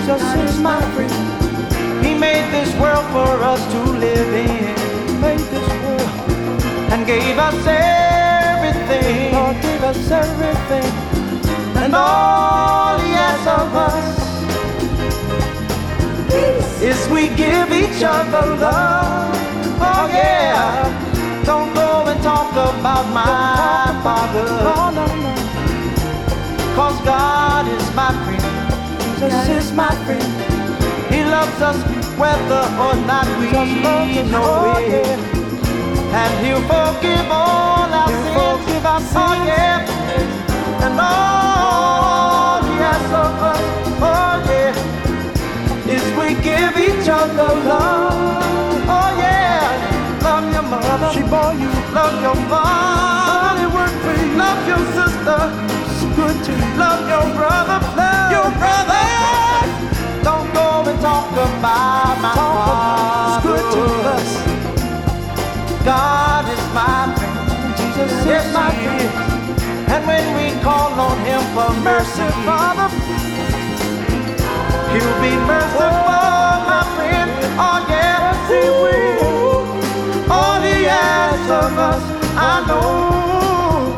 Jesus is my friend. He made this world for us to live in. He made this world and gave us everything. Lord gave us everything, and all He asks of us is we give each other love. Oh yeah, don't go and talk about my Father. No, no, no. 'Cause God is my friend. Jesus is my friend. He loves us whether or not we know it. And He'll forgive all our sins. Oh yeah. And all He asks of us, oh yeah, is we give each other love. Oh yeah. Love your mother. She bore you. Love your father. It worked for you. Love your sister. It's good to you. Love your brother. Love your brother. Don't go and talk about my Father. It's good to us. God is my friend. Jesus is my friend. And when we call on Him for mercy, Father, He'll be merciful.